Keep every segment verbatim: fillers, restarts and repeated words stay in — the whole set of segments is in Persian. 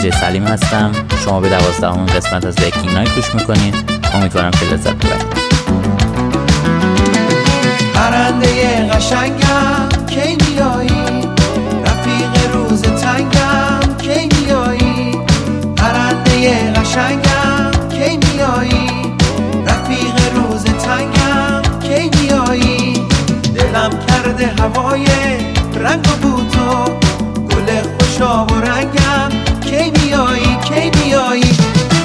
دیجی سلیم هستم. شما به دوازدهمین قسمت از ویکینگ نایت گوش میکنید. امیدوارم که لذت ببرید. پرنده قشنگم کی میایی، رفیق روز تنگم کی میایی، پرنده قشنگم کی میایی، رفیق روز تنگم کی میایی، دلم کرده هوای رنگ و بوتو، گل خوشاب و رنگم کی میایی کی میایی،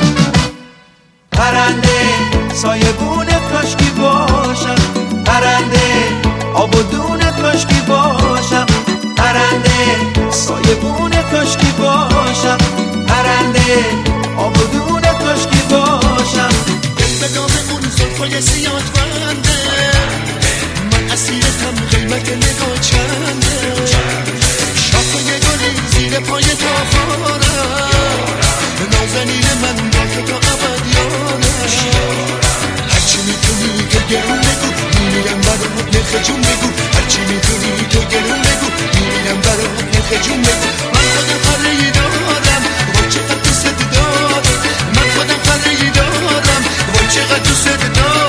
پرنده سایبونه کاشکی باشم، پرنده آب و دونه کاشکی باشم، پرنده سایبونه کاشکی باشم، پرنده آب و دونه کاشکی باشم. به دام اون زلفای زیاد بنده، من اسیرتم قیمت نگاه چنده، شاخه گلی زیر پای تاخارم، نازنین من باید تا ابد یارم، هرچی میتونی تو گرون بگو، میمیرم برات نرخ جون بگو، هرچی میتونی تو گرون بگو، میمیرم برات نرخ جون بگو، من خودم خرهی دارم، وای چقدر دوست دارم، من خودم خرهی دارم، وای چقدر دوست دارم.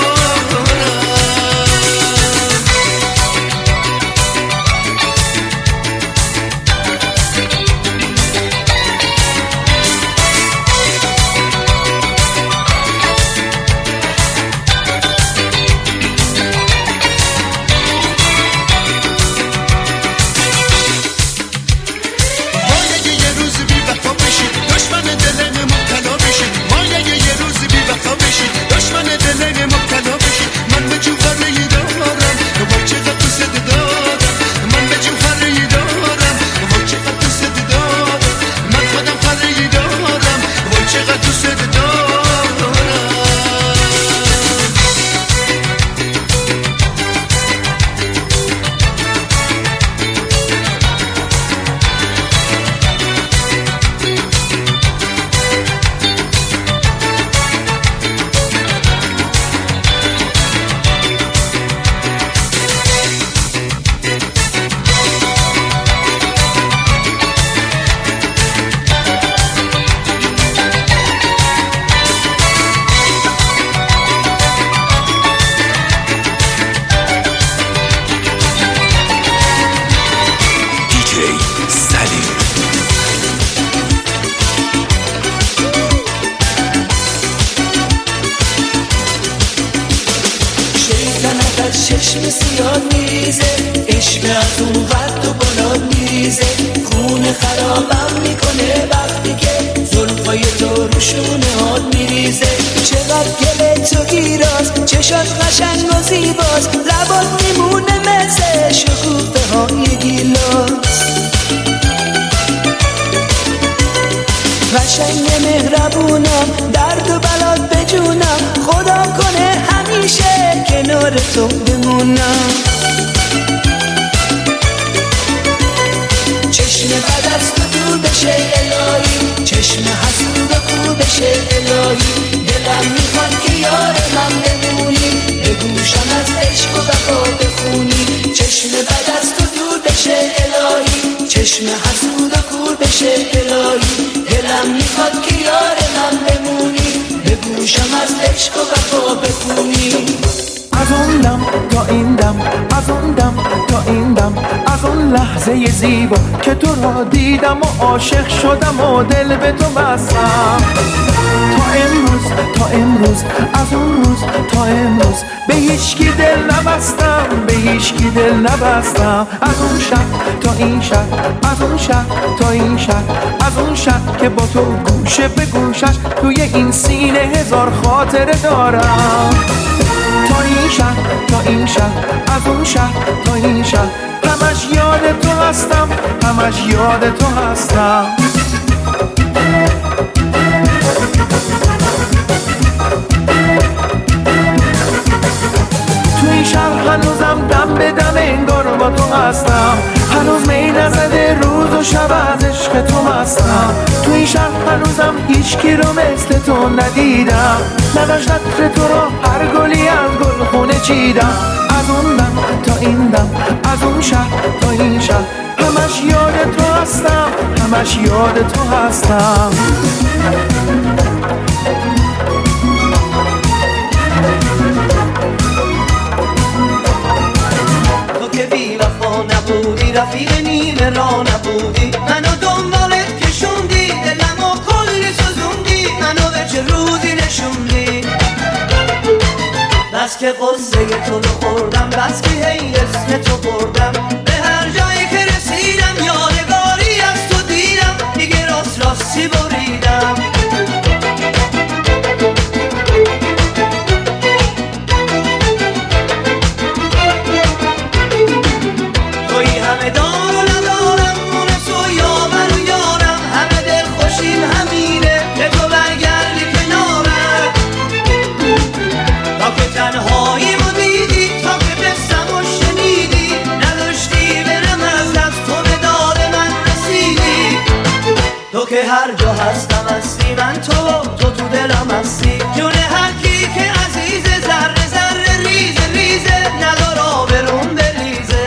چشم سیاد میریزه، عشق از اون قد و بالا میریزه، خون خرابم میکنه وقتی که زلفای تو روشونه هات میریزه، چقدر گله تو گیراز، چشات قشنگ و زیباز، لبات میمونه مثل شکوفه های گیلاس، قشنگ مهربونم، درد و بلات بجونم، خدا کنه همیشه کنار تو بمونم، چشم بد از تو دور بشه الهی، چشم حسود و خور بشه الهی، دلم میخواد که یار من بمونی، به گوشم از عشق و وفا بخونی، چشم بد از تو دور بشه الهی، چشم حسود و خور بشه الهی، دلم میخواد که یار من بمونی، به گوشم از عشق و وفا بخونی. از اون دم تا این دم، از اون دم تا این دم، از اون لحظه زیبا که تو را دیدم و عاشق شدم و دل به تو بستم، تا امروز تا امروز، از اون روز تا امروز به هیچ کی دل نبستم، به هیچ کی دل نبستم، از اون شب تا این شب، از اون شب تا این شب، از اون شب که با تو گوشه به گوشش توی این سینه هزار خاطره دارم، تا این شب تا این شب، از اون شب تا این شب، همش یاد تو هستم، همش یاد تو هستم. تو این شب هنوزم دم به دم انگار با تو هستم، هنوز می نزده روز و شب از عشق تو هستم، تو این شب هنوزم هیچ کی رو مثل تو ندیدم، نداشت عطر تو رو هر گلی از گل خونه چیدم، از اون دم تا این دم، از اون شب تا این شب، همش همش یاد تو هستم، همش یاد تو هستم. تو که بی وفا نبودی، رفیق نیمه را نبودی، منو دنبالت کشوندی، دلمو کلی سوزوندی، منو به چه روزی نشوندی. بس که قصه تو رو خوردم، بس که هی اسم تو بردم، به هر جایی که رسیدم یادگاری از تو دیدم، دیگه راست راستی بریدم. توی همه دار و ندارم، مونس و یاور و یارم، همه دل خوشیم همینه که تو برگردی کنارم. تا که تنهاییمو دیدی، تا که بستم و شنیدی، نداشتی برم از دست تو به داد من رسیدی. تو که هر جا هستم هستی، من تو تو تو دلم هستی، جون هر کی که عزیزه، ذره ذره ریزه ریزه، ندار آبرون بریزه.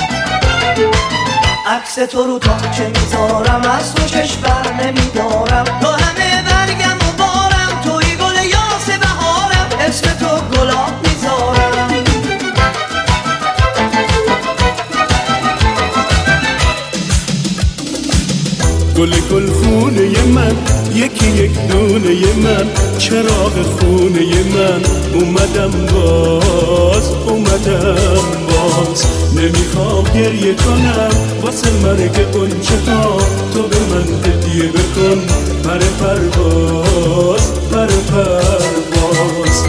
عکس تو رو تا چه میذارم، از تو چشم بر نمیدارم، تو همه برگم و بارم، توی گل یاس بهارم، اسم تو گلاب میذارم. گل گل خونه من، یکی یک دونه من، چراغ خونه من، اومدم باز اومدم باز. نمیخوام گریه کنم واسه مرگ غنچه ها، تو به من هدیه بکن پر پرواز پر پرواز.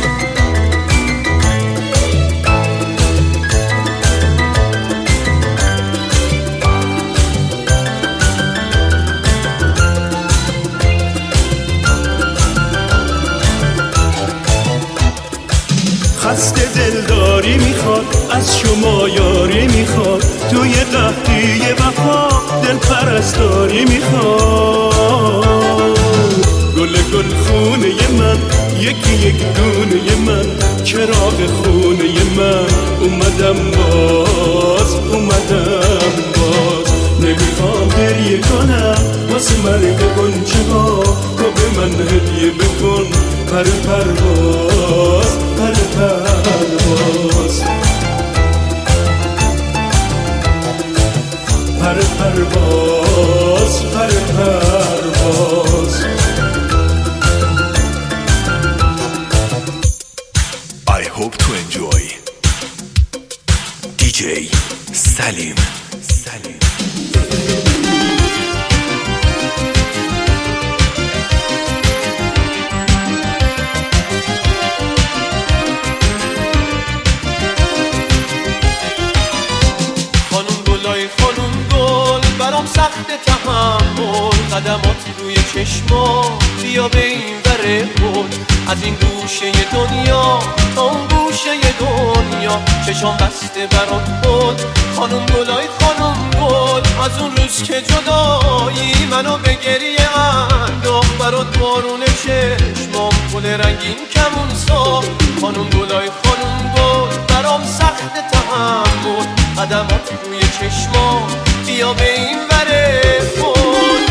خسته دلداری میخواد، از شما یاری میخواد، توی قحطی وفا دل پرستاری میخواد. گل گل خونه من، یکی یک دونه من، چراغ خونه من، اومدم باز اومدم باز. نمیخوام گریه کنم واسه مرگ غنچه ها، تو به من هدیه بکن پر پرواز پر پرواز پر پرواز پر پرواز. I hope to enjoy دی جی سلیم. سلیم سخت تحمل، قدمات روی چشما، بیا به این وره بود، از این گوشه دنیا تا اون گوشه دنیا، چشام بسته برات بود. خانم گلای خانم گل، از اون روز که جدایی منو به گریه انداخت، برات بارون چشمام گل رنگین کمون ساخت. خانم گلای خانم گل، برام سخت تحمل، قدمات روی چشما، بیا به این وره بود.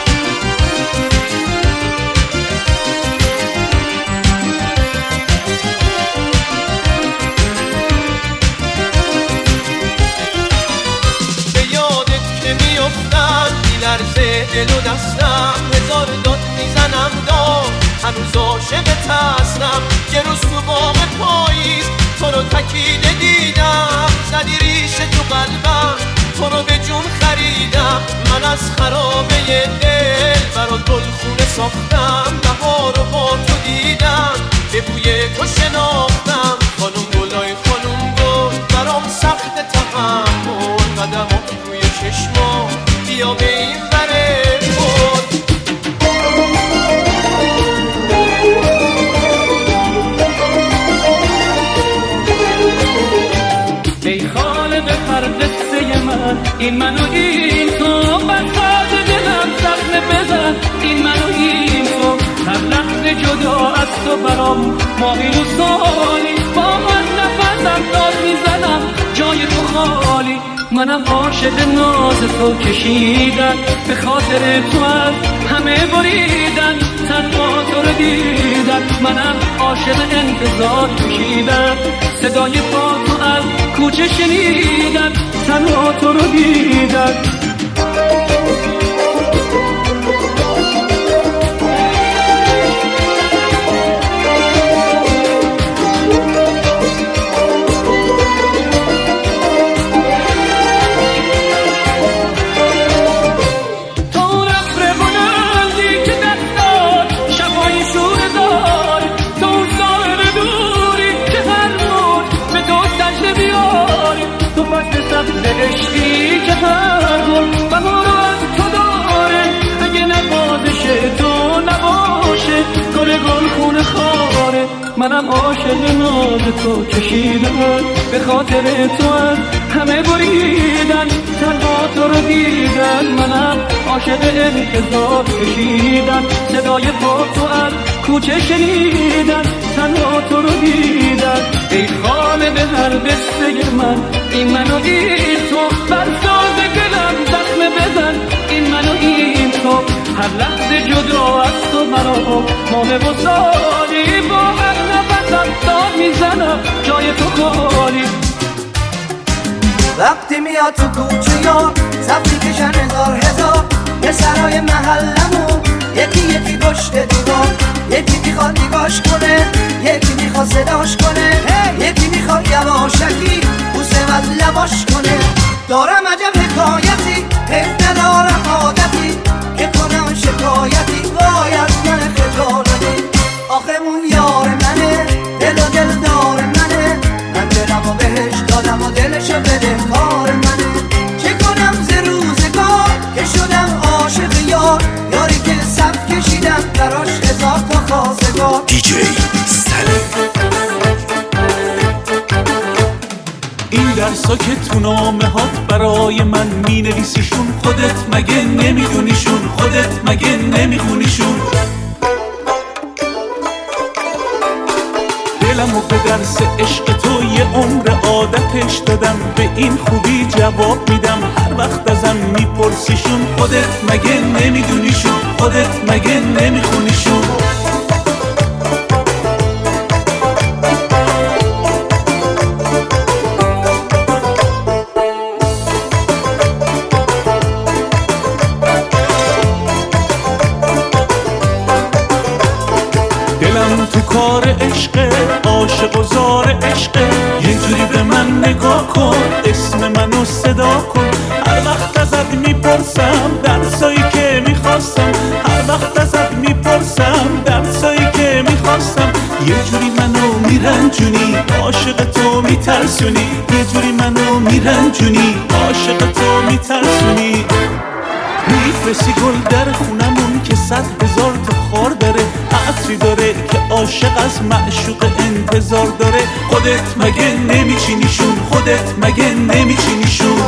به یادت که میافتم میلرزه دل و دستم، هزار داد میزنم داد، هنوز عاشقت هستم. یه روز تو باغ پاییز تو رو تکیده دیدم، زدی ریشه تو قلبم، تو رو به جون خریدم. من از خرابه دل برات گلخونه ساختم، بهار رو با تو دیدم، به بوی تو شناختم. خانم گلای خانم گل، برام سخت تحمل، قدمات روی چشما، بیا به این وره گل. ای خالق پردسته من، این منو این تو، بساط دلم زخم بزن، این منو این تو، هر لحظه جدا از تو برام ماهی و سالی، با من نفسم داد میزنم جای تو خالی. منم عاشق ناز تو کشیدن، به خاطر تو از همه بریدن، تنها تو رو دیدن. منم عاشق انتظار کشیدن، صدای پا تو از کوچه شنیدن، تنها تو رو دیدن. عشقی که هر گل بهار از تو داره، اگه نوازش تو نباشه گل گل خونه خاره. منم عاشق ناز تو کشیدن، به خاطر تو از همه بریدن، تنها تو رو دیدن. منم عاشق انتظار کشیدن، صدای پا تو از کوچه شنیدن، تنها تو رو دیدن. ای خالق هر قصه من، این منو این تو، بر ساز گلم زخم بزن، این منو این تو. هر لحظه جدا از تو مرا ماه و سالی، با هر نفسم داد میزنم جای تو خالی. وقتی میاد تو کوچه یا صفی کشن هزار هزار، یه سرای محلمون یکی یکی پشت دیوار، یکی میخواد نگاش کنه، یکی میخواد صداش کنه، یکی میخواد یواشکی بوسه و لباش کنه. دارم عجب حکایتی، حیف ندارم عادتی، که کنم شکایتی، وای از من خجالتی. آخه اون یار منه، دل و دل دار منه، من دلمو بهش دادم و دلشو بده کار منه. چه کنم ز روزگار که شدم عاشق یار، یاری که صف کشیدم براش هزار تا خواستگار. دیجی سلیم. این درسا که تو نامه هات برای من می نویسیشون، خودت مگه نمیدونیشون؟ خودت مگه نمیخونیشون؟ دلمو به درس عشق تو یه عمر عادتش دادم، به این خوبی جواب میدم هر وقت ازم میپرسیشون. خودت مگه نمیدونیشون؟ خودت مگه نمیخونیشون؟ تو کار عشقه، عاشق و زار عشقه، یه جوری به من نگاه کن، اسم منو صدا کن. هر وقت ازت میپرسم درسایی که میخواستم، هر وقت ازت میپرسم درسایی که میخواستم، یه جوری منو میرنجونی، عاشق تو میترسونی، یه جوری منو میرنجونی، عاشق تو میترسونی. میفرستی گل در خونمون که صد هزار تا خار داره، عطری داره که عاشق از معشوق انتظار داره. خودت مگه نمیچینیشون؟ خودت مگه نمیچینیشون؟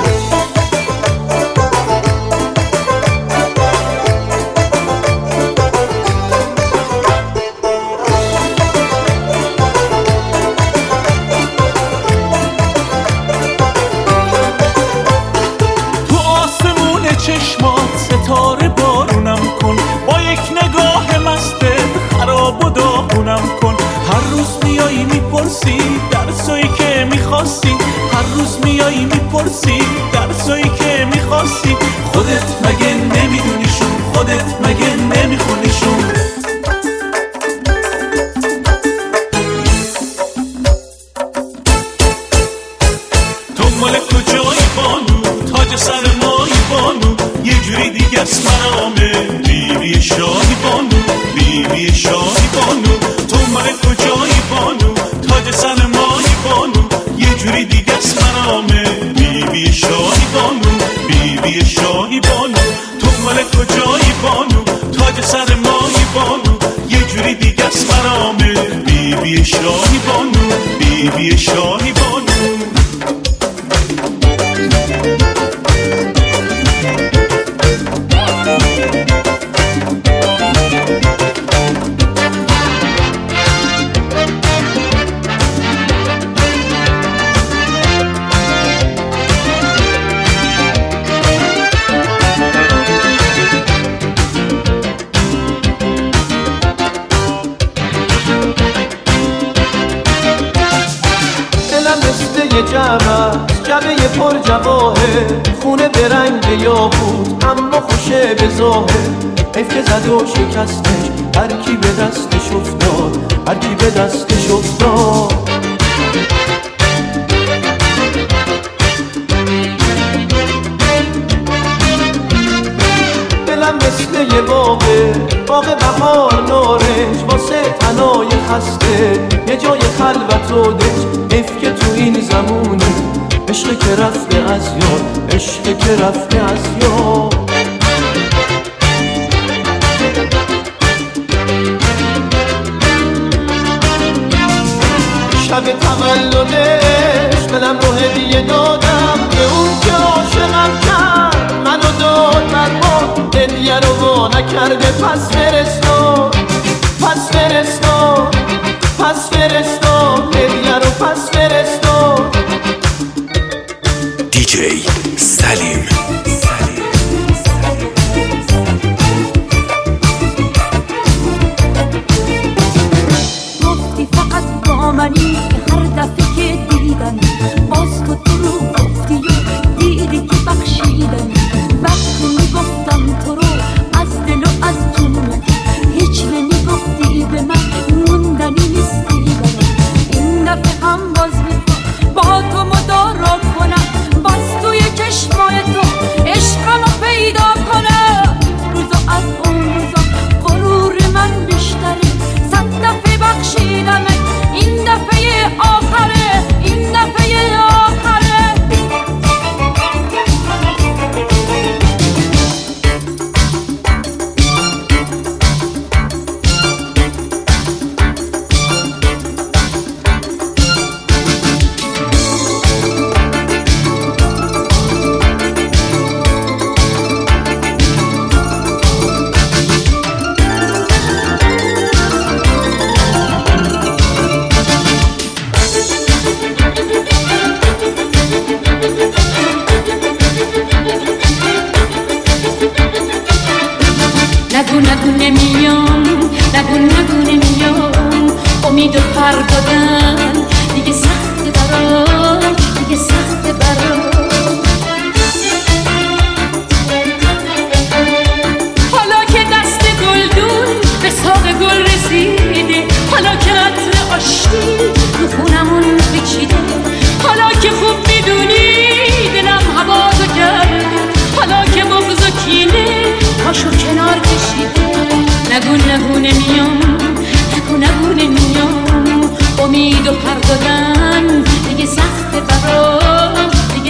تو آسمون چشمات ستاره بارونم کن، با یک نگاه مستت خراب و داغونم کن. هر روز میایی میپرسی درسایی که میخواستی، هر روز میایی میپرسی درسایی که میخواستی. خودت مگه نمیدونیشون؟ خودت مگه نمیخونیشون؟ تو مال کجایی بانو؟ تاج سر مایی بانو، یه جوری دیگه از مرامه، بیبی شاهی بانو، بیبی شاهی بانو. تو مال کجایی بانو؟ تاج سر مایی بانو، یه جوری دیگه از مرامه، بیبی شاهی بانو، بیبی شاهی بانو. تو مال کجایی بانو؟ تاج سر مایی بانو، یه جوری دیگه از مرامه، بیبی شاهی بانو، بیبی شاهی بانو. جمع جبه پر جواهر خونه به رنگ یاقوت اما خوشه به ظاهر حیف که زد و شکستش هر کی به دستش افتاد هر کی به دستش افتاد دلم مثل یه باغه باغ بهار نارنج واسه تنای خسته یه جای خلوت و دنج حیف که تو این زمونه عشق که رفته از یاد عشق که رفته از یاد شب تولدش دلم رو هدیه دادم به اون که عاشقم کرد منو داد بر ما هدیه رو وا نکرده پس فرستاد پس فرستاد پس فرستاد هدیه رو پس فرستاد دیجی سلیم گفتی فقط با منی که هر دفعه که دیدم باز تو تو رو گفتی و دیدی که بخشیدم وقتی میگفتم تو رو از دل و از جون هیچ نمیگفتی به من موندنی نیستی برم این دفعه هم باز میخوام با تو مدارا کنم باز توی چشمای تو عشقم رو پیدا کنم روزا از اون روزا غرور من بیشتره صد دفعه بخشیدم این دفعه آخره این دفعه آخره نگو نگو نمیام نگو نگو نمیام امید و پر دادن دیگه سخت برام دیگه سخت برام حالا که دست گلدون به ساق گل رسیده حالا که عطر آشتی رو خونمون پیچیده حالا که خوب میدونی دلم هوازو کرده حالا که بغض و کینه پاشو کنار کشیده نگو نگو نمیام نگو نگو نمیام امید و پر دادن دیگه سخت برام دیگه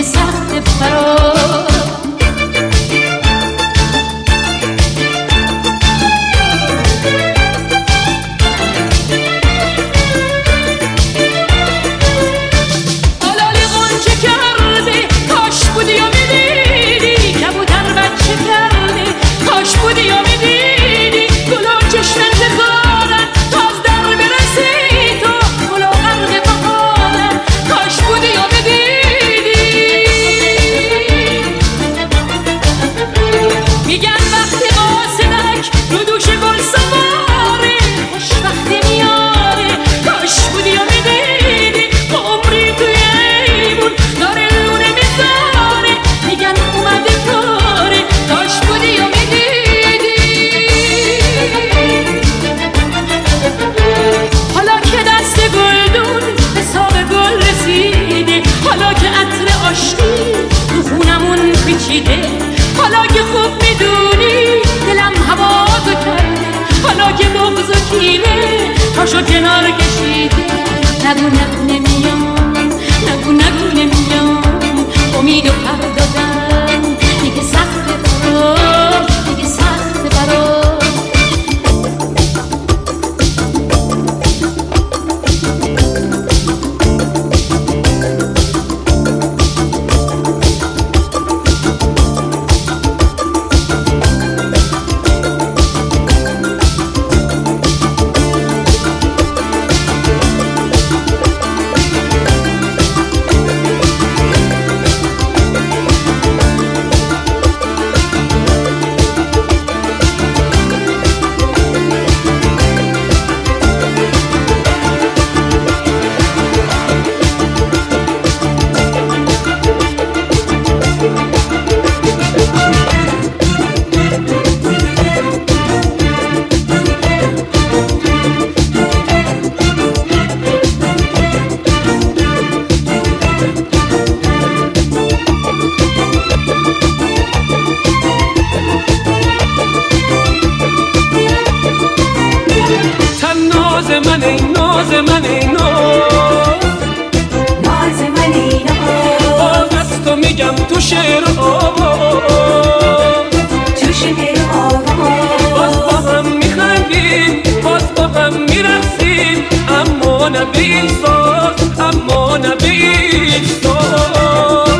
ای ناز من ای ناز ناز من ای ناز باز از تو میگم تو شعر و آواز تو شعر و آواز باز با هم میخندیم باز با هم میرقصیم اما نه به این ساز اما نه به این ساز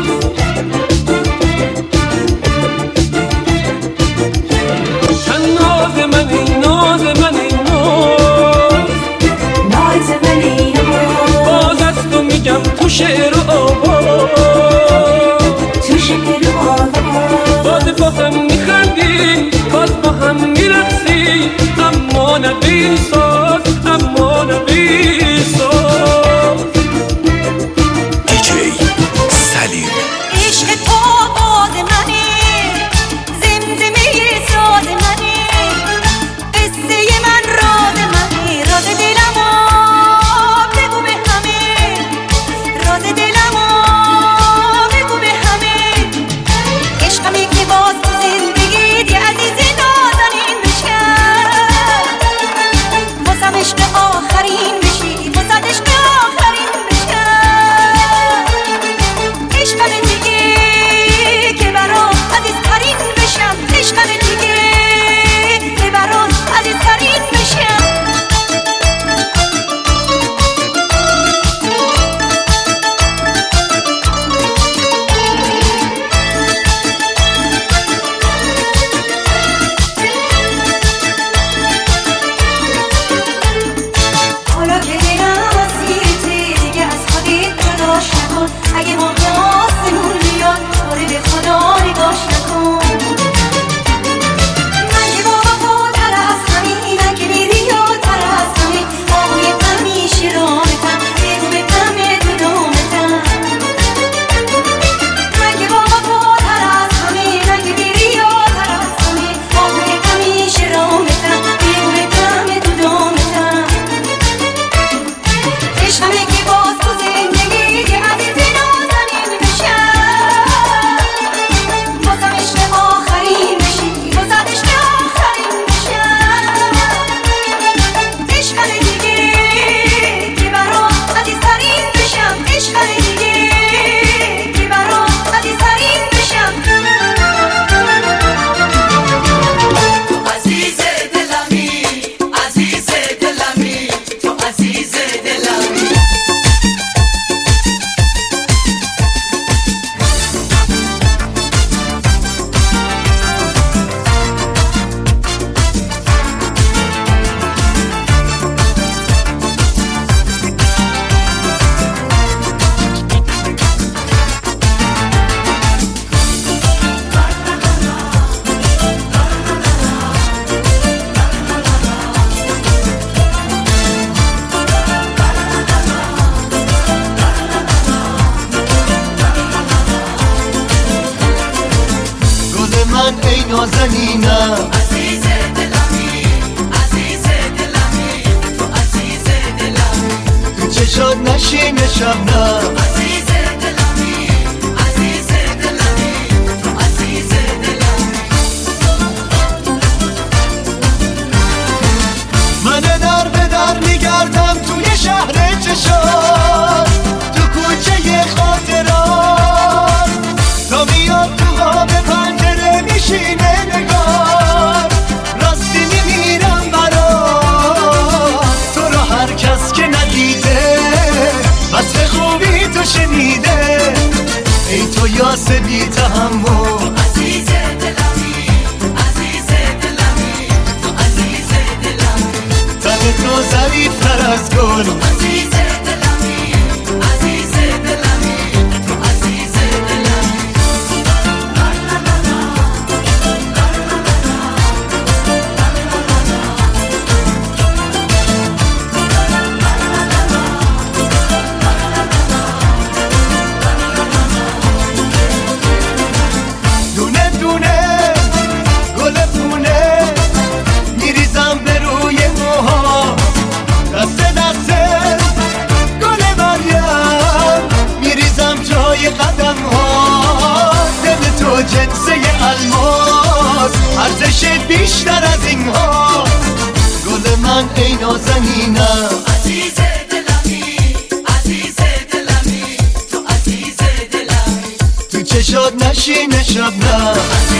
ناز من ای ناز من ای ناز ناز من ای ناز باز از تو میگم تو شعر و آواز تو شعر و آواز باز با هم میخندیم باز با هم میرقصیم اما نه به این ساز اما نه به این ساز دیجی سلیم عشق تو باز منی زمزمه ساز منی قصه من راز منی راز دلمو بگو به همه راز دلمو بگو به همه عشقمی که باز تو زندگی دی عزیز نازنین بشکن بازم عشق آخرین بشی بازم عشق آخرین بشکن عشقم دیگه که برام عزیزترین بشم عشقم دیگه که برام عزیزترین بشم حالا که دلم اسیرته دیگه از خودت جداش نکن اگه موقع آسمون بیاد باره به خدا نگاش نکن من که با وفاتر از همین من که بی‌ریاتر از همین آهوی همیشه رامتم بگو به غم دلامتم من که با وفاتر از همین من که بی‌ریاتر از همین آهوی همیشه رامتم بگو به غم دلامتم عشقمه که باز تو زندگی که عزیز نازنین بشم بازم عشق آخرین بشی بازم عشق آخرین بشم عشقمه دیگه که برام عزیزترین بشم عشقمه دیگه که برام عزیزترین بشم تو عزیز دلمی عزیز دلمی تو عزیز دلمی گل من ای نازنینم عزیز دلمی عزیز دلمی تو عزیز دلمی تو چشات نشین شبنم عزیز دلمی عزیز دلمی تو عزیز دلمی من در به در میگردم توی شهر چشات تو کوچه خاطرات تا میاد تو خواب پنجره میشینه نگار راستی میمیرم برات تو رو هر کس که ندیده وصف خوبی تو شنیده ای تو یاس بی تحمل عزیز دلمی عزیز دلمی تو عزیز دلمی تن تو ظریفتر از گل عزیز دلمی عزیز دلمی تو عزیز دلمی دونه دونه گل پونه میریزم به روی موها دست دست گل مریم میریزم جای قدم ها دل تو جنسه الماس ارزش بیشتر از این ها گل من ای نازنینم عزیز دلمی عزیز دلمی تو عزیز دلمی تو چشات نشینه شبنم